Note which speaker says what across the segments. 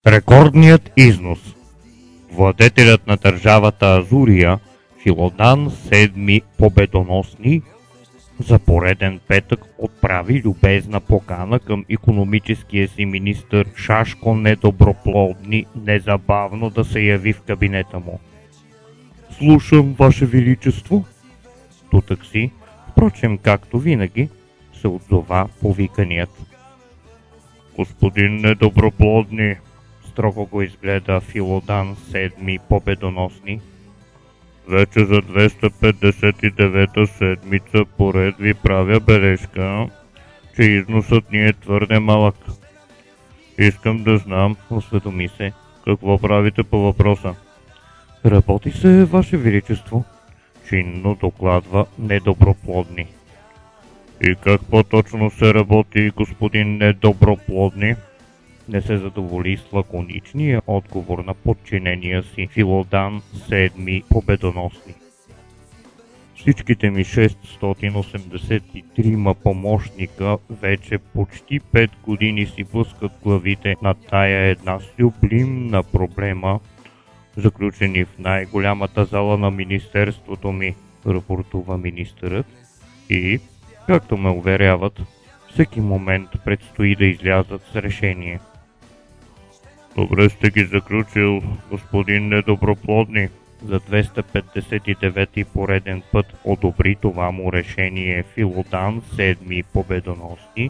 Speaker 1: Рекордният износ. Владетелят на държавата Азурия, Филодан VII Победоносни, за пореден петък отправи любезна покана към икономическия си министър Шашко Недоброплодни незабавно да се яви в кабинета му. Слушам, Ваше Величество. Тутък си, впрочем както винаги, се отзова повиканият. Господин Недоброплодни, строго го изгледа Филодан VII Победоносни. Вече за 259-та седмица поред ви правя бележка, че износът ни е твърде малък. Искам да знам, осведоми се, какво правите по въпроса. Работи се, Ваше Величество, чинно докладва Недоброплодни. И как по-точно се работи, господин Недоброплодни? Не се задоволи с лаконичния отговор на подчинения си Филодан VII Победоносни. Всичките ми 683 помощника вече почти 5 години си пускат главите на тая една сюблимна проблема, заключени в най-голямата зала на министерството ми, рапортува министърът, и, както ме уверяват, всеки момент предстои да излязат с решение. Добре сте ги заключил, господин Недоброплодни. За 259-ти пореден път одобри това му решение Филодан VII Победоносни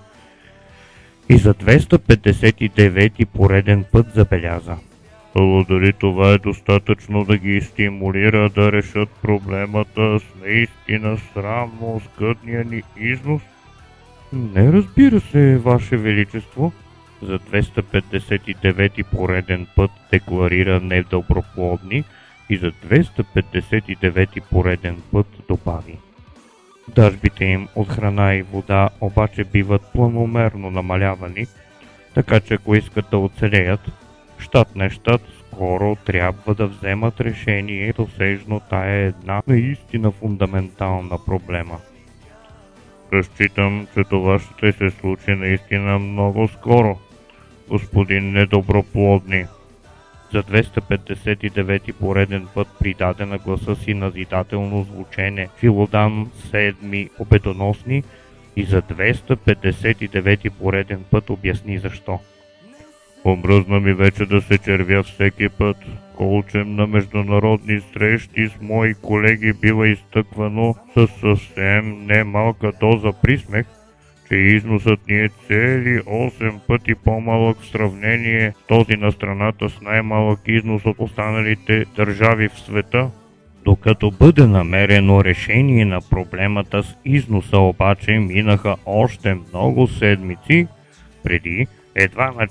Speaker 1: и за 259-ти пореден път забеляза. Дали това е достатъчно да ги стимулира да решат проблемата с наистина срамно скъдния ни износ? Не, разбира се, Ваше Величество. За 259-ти пореден път декларира Недоброплодни и за 259-ти пореден път добави. Дажбите им от храна и вода обаче биват планомерно намалявани, така че ако искат да оцелеят, щат не щат скоро трябва да вземат решение досежно тая една наистина фундаментална проблема. Разчитам, че това ще се случи наистина много скоро, господин Недоброплодни. За 259-ти пореден път придаде на гласа си назидателно звучене Филодан VII Победоносни и за 259-ти пореден път обясни защо. Омръзна ми вече да се червя всеки път, колчем на международни срещи с мои колеги бива изтъквано със съвсем немалка доза присмех, че износът ни е цели 8 пъти по-малък в сравнение с този на страната с най-малък износ от останалите държави в света. Докато бъде намерено решение на проблемата с износа обаче минаха още много седмици, преди едва на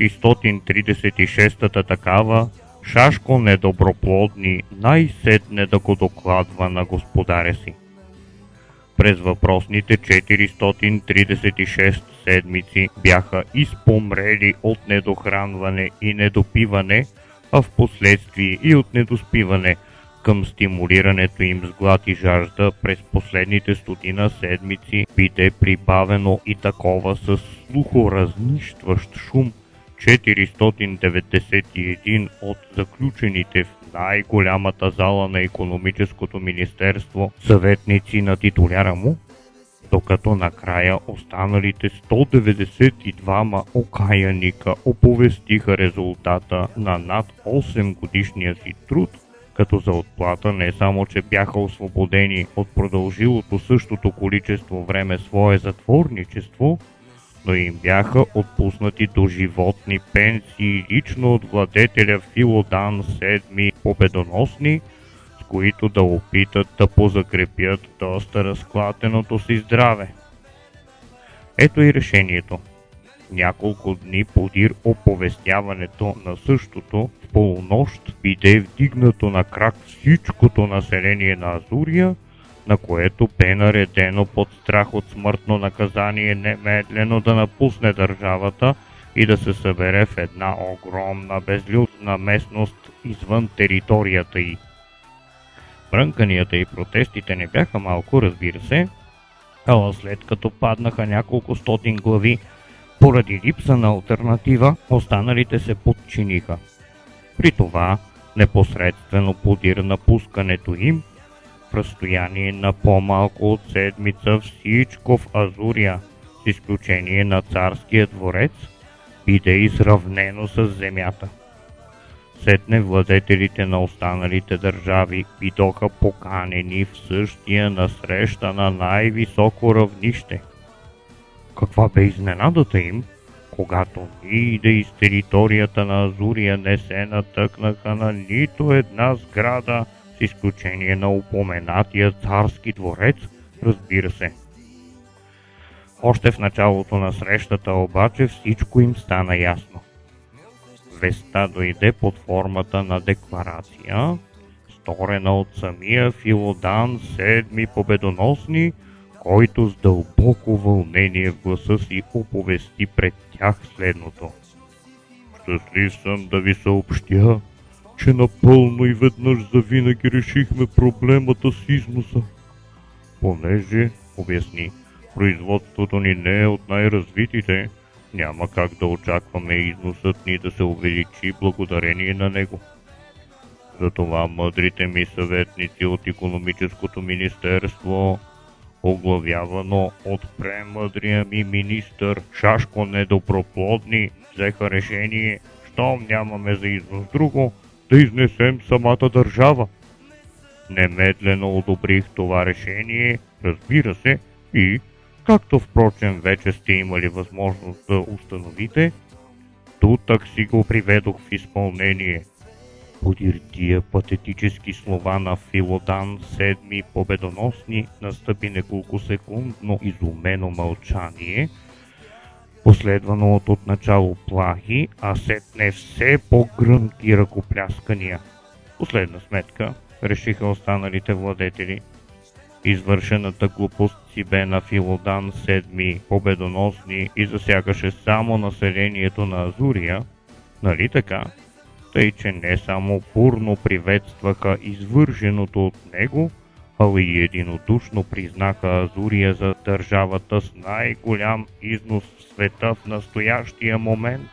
Speaker 1: 436-та такава Шашко Недоброплодни най-сетне да го докладва на господаря си. През въпросните 436 седмици бяха изпомрели от недохранване и недопиване, а в последствие и от недоспиване. Към стимулирането им с глад и жажда през последните стотина седмици биде прибавено и такова с слухоразнищващ шум 491 от заключените в най-голямата зала на икономическото министерство съветници на титуляра му, докато накрая останалите 192 окаяника оповестиха резултата на над 8 годишния си труд, като за отплата не само, че бяха освободени от продължилото същото количество време свое затворничество, но им бяха отпуснати доживотни пенсии лично от владетеля Филодан VII Победоносни, с които да опитат да позакрепят доста разклатеното си здраве. Ето и решението. Няколко дни подир оповестяването на същото, в полунощ биде вдигнато на крак всичкото население на Азурия, на което бе наредено под страх от смъртно наказание немедлено да напусне държавата и да се събере в една огромна безлюдна местност извън територията й. Брънканията и протестите не бяха малко, разбира се, ала след като паднаха няколко стотин глави, Поради липса на алтернатива, останалите се подчиниха. При това, непосредствено подир напускането им, в разстояние на по-малко от седмица всичко в Азурия, с изключение на царския дворец, биде изравнено с земята. Сетне владетелите на останалите държави бидоха поканени в същия насреща на най-високо равнище. Каква бе изненадата им, когато ниде из територията на Азурия не се натъкнаха на нито една сграда, с изключение на упоменатия царски дворец, разбира се. Още в началото на срещата обаче всичко им стана ясно. Веста дойде под формата на декларация, сторена от самия Филодан VII Победоносни, който с дълбоко вълнение в гласа си оповести пред тях следното. Щастлив съм да ви съобщя, че напълно и веднъж завинаги решихме проблемата с износа. Понеже, обясни, производството ни не е от най-развитите, няма как да очакваме износът ни да се увеличи благодарение на него. Затова мъдрите ми съветници от икономическото министерство, оглавявано от премъдрия ми министър Шашко Недоброплодни, взеха решение, щом нямаме за износ друго, да изнесем самата държава. Немедлено одобрих това решение, разбира се, и, както впрочем вече сте имали възможност да установите, тутък си го приведох в изпълнение. Подир тия патетически слова на Филодан VII Победоносни настъпи неколко секундно изумено мълчание, последвано от отначало плахи, а сетне все по-гръмки ръкопляскания. Последна сметка решиха останалите владетели. Извършената глупост си бе на Филодан VII Победоносни и засягаше само населението на Азурия, нали така? Тъй, че не само бурно приветстваха извършеното от него, а и единодушно признаха Азурия за държавата с най-голям износ в света в настоящия момент.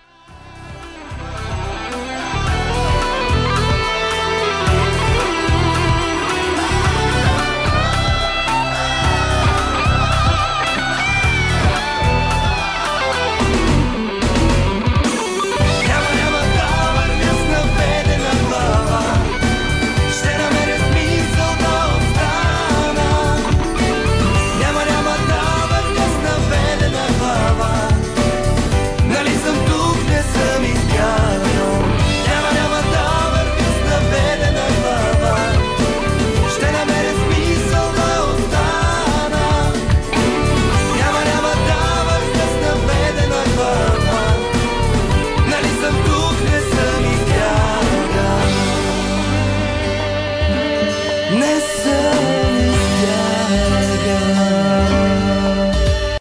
Speaker 2: Не